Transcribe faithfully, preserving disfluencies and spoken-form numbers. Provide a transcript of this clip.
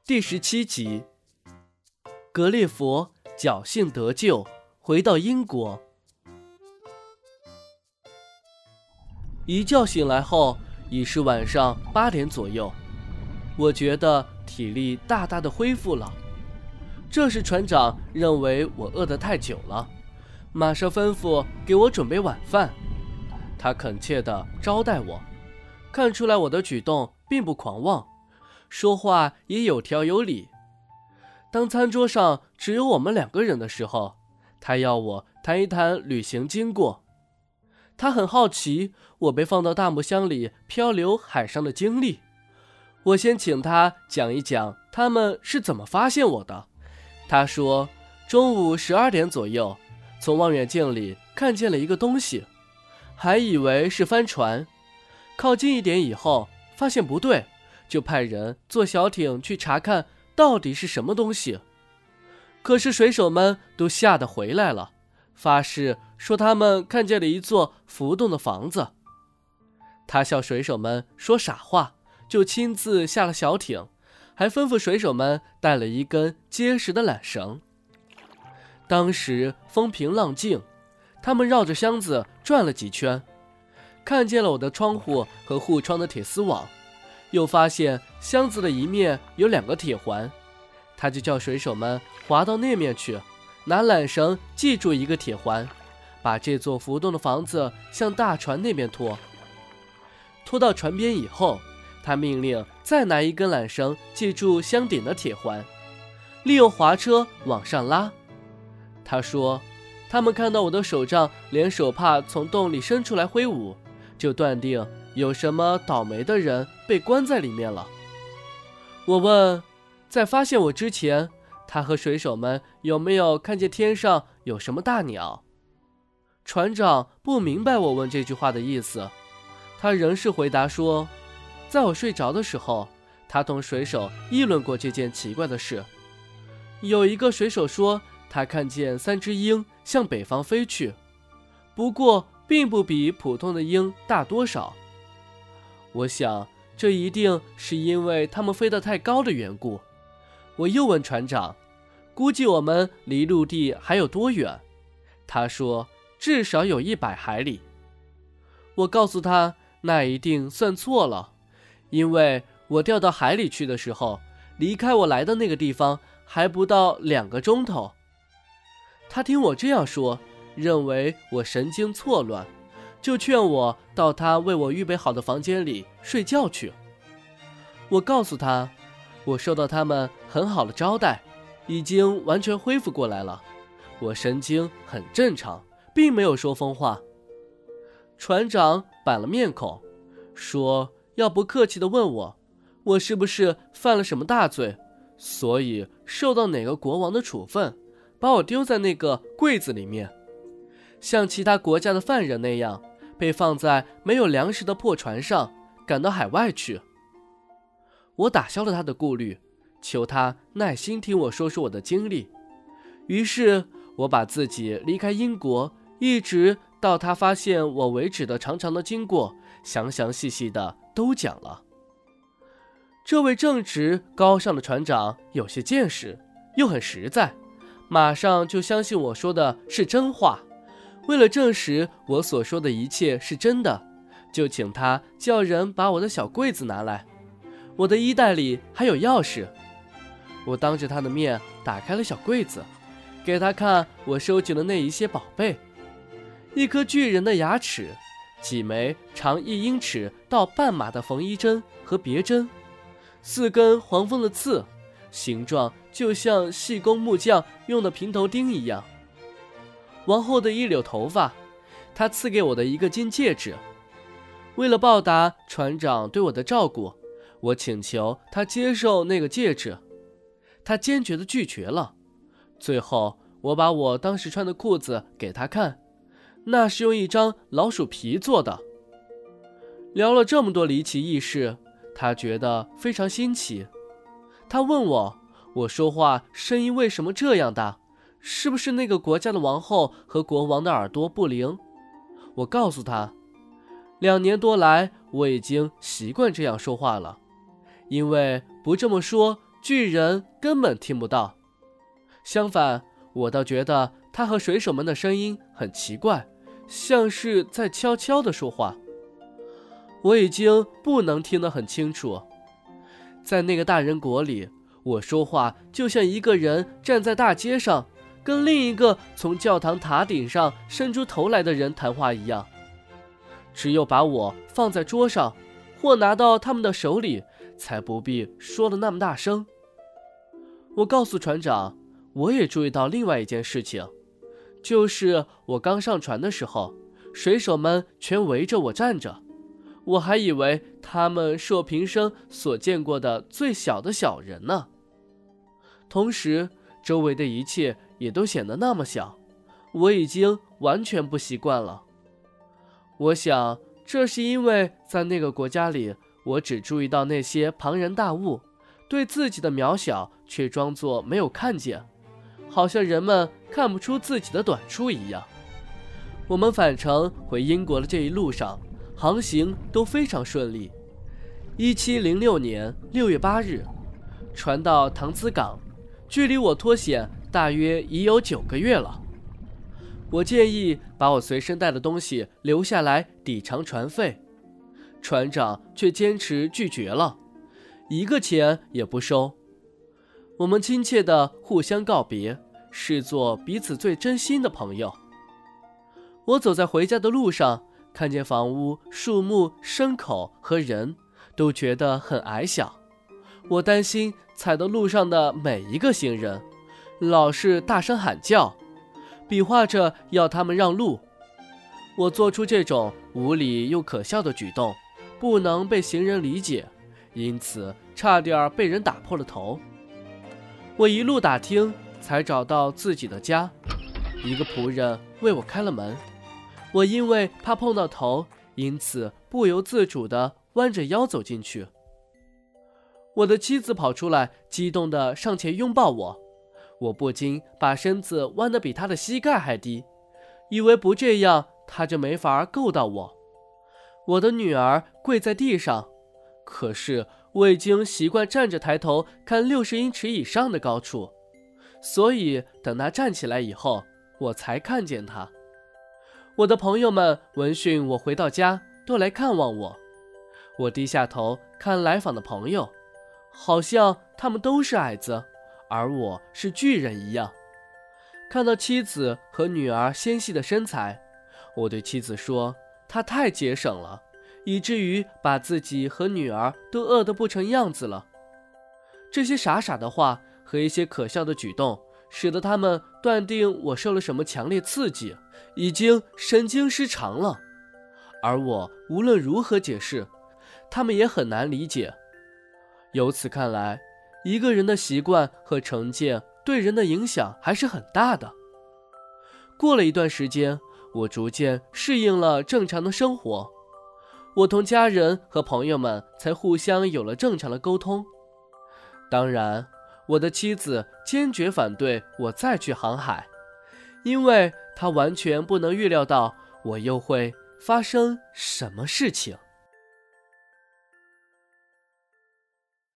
第十七集，格列佛侥幸得救，回到英国。一觉醒来后，已是晚上八点左右，我觉得体力大大的恢复了。这时船长认为我饿得太久了，马上吩咐给我准备晚饭。他恳切地招待我，看出来我的举动并不狂妄，说话也有条有理。当餐桌上只有我们两个人的时候，他要我谈一谈旅行经过。他很好奇我被放到大木箱里漂流海上的经历。我先请他讲一讲他们是怎么发现我的。他说中午十二点左右，从望远镜里看见了一个东西，还以为是帆船，靠近一点以后发现不对，就派人坐小艇去查看到底是什么东西。可是水手们都吓得回来了，发誓说他们看见了一座浮动的房子。他笑水手们说傻话，就亲自下了小艇，还吩咐水手们带了一根结实的缆绳。当时风平浪静，他们绕着箱子转了几圈，看见了我的窗户和护窗的铁丝网，又发现箱子的一面有两个铁环。他就叫水手们滑到那面去，拿缆绳系住一个铁环，把这座浮动的房子向大船那边拖。拖到船边以后，他命令再拿一根缆绳系住箱顶的铁环，利用滑车往上拉。他说他们看到我的手杖连手帕从洞里伸出来挥舞，就断定有什么倒霉的人被关在里面了。我问，在发现我之前，他和水手们有没有看见天上有什么大鸟？船长不明白我问这句话的意思，他仍是回答说，在我睡着的时候，他同水手议论过这件奇怪的事。有一个水手说他看见三只鹰向北方飞去，不过并不比普通的鹰大多少。我想这一定是因为它们飞得太高的缘故。我又问船长，估计我们离陆地还有多远？他说至少有一百海里。我告诉他那一定算错了，因为我掉到海里去的时候，离开我来的那个地方还不到两个钟头。他听我这样说，认为我神经错乱，就劝我到他为我预备好的房间里睡觉去。我告诉他，我受到他们很好的招待，已经完全恢复过来了，我神经很正常，并没有说疯话。船长板了面孔，说要不客气地问我，我是不是犯了什么大罪，所以受到哪个国王的处分，把我丢在那个柜子里面，像其他国家的犯人那样，被放在没有粮食的破船上，赶到海外去。我打消了他的顾虑，求他耐心听我说说我的经历。于是我把自己离开英国，一直到他发现我为止的长长的经过，详详细细的都讲了。这位正直高尚的船长有些见识，又很实在，马上就相信我说的是真话。为了证实我所说的一切是真的，就请他叫人把我的小柜子拿来，我的衣袋里还有钥匙。我当着他的面打开了小柜子，给他看我收集了那一些宝贝：一颗巨人的牙齿，几枚长一英尺到半码的缝衣针和别针，四根黄蜂的刺，形状就像细工木匠用的平头钉一样。王后的一绺头发，他赐给我的一个金戒指。为了报答船长对我的照顾，我请求他接受那个戒指，他坚决地拒绝了。最后我把我当时穿的裤子给他看，那是用一张老鼠皮做的。聊了这么多离奇异事，他觉得非常新奇。他问我，我说话声音为什么这样大？是不是那个国家的王后和国王的耳朵不灵？我告诉他，两年多来我已经习惯这样说话了，因为不这么说巨人根本听不到。相反，我倒觉得他和水手们的声音很奇怪，像是在悄悄地说话。我已经不能听得很清楚。在那个大人国里，我说话就像一个人站在大街上，跟另一个从教堂塔顶上伸出头来的人谈话一样。只有把我放在桌上，或拿到他们的手里，才不必说得那么大声。我告诉船长，我也注意到另外一件事情，就是我刚上船的时候，水手们全围着我站着，我还以为他们是我平生所见过的最小的小人呢。同时，周围的一切也都显得那么小，我已经完全不习惯了。我想，这是因为在那个国家里，我只注意到那些庞然大物，对自己的渺小却装作没有看见，好像人们看不出自己的短处一样。我们返程回英国的这一路上，航行都非常顺利。一七零六年六月八日，船到唐兹港，距离我脱险大约已有九个月了。我建议把我随身带的东西留下来抵偿船费，船长却坚持拒绝了，一个钱也不收。我们亲切地互相告别，视作彼此最真心的朋友。我走在回家的路上，看见房屋、树木、牲口和人，都觉得很矮小。我担心踩到路上的每一个行人，老是大声喊叫，比划着要他们让路。我做出这种无理又可笑的举动，不能被行人理解，因此差点被人打破了头。我一路打听，才找到自己的家。一个仆人为我开了门，我因为怕碰到头，因此不由自主地弯着腰走进去。我的妻子跑出来，激动地上前拥抱我，我不禁把身子弯得比她的膝盖还低，以为不这样她就没法够到我。我的女儿跪在地上，可是我已经习惯站着抬头看六十英尺以上的高处，所以等她站起来以后，我才看见她。我的朋友们闻讯我回到家，都来看望我。我低下头看来访的朋友，好像他们都是矮子，而我是巨人一样。看到妻子和女儿纤细的身材，我对妻子说，她太节省了，以至于把自己和女儿都饿得不成样子了。这些傻傻的话和一些可笑的举动，使得他们断定我受了什么强烈刺激，已经神经失常了。而我无论如何解释，他们也很难理解。由此看来，一个人的习惯和成见对人的影响还是很大的。过了一段时间，我逐渐适应了正常的生活，我同家人和朋友们才互相有了正常的沟通。当然，我的妻子坚决反对我再去航海，因为她完全不能预料到我又会发生什么事情。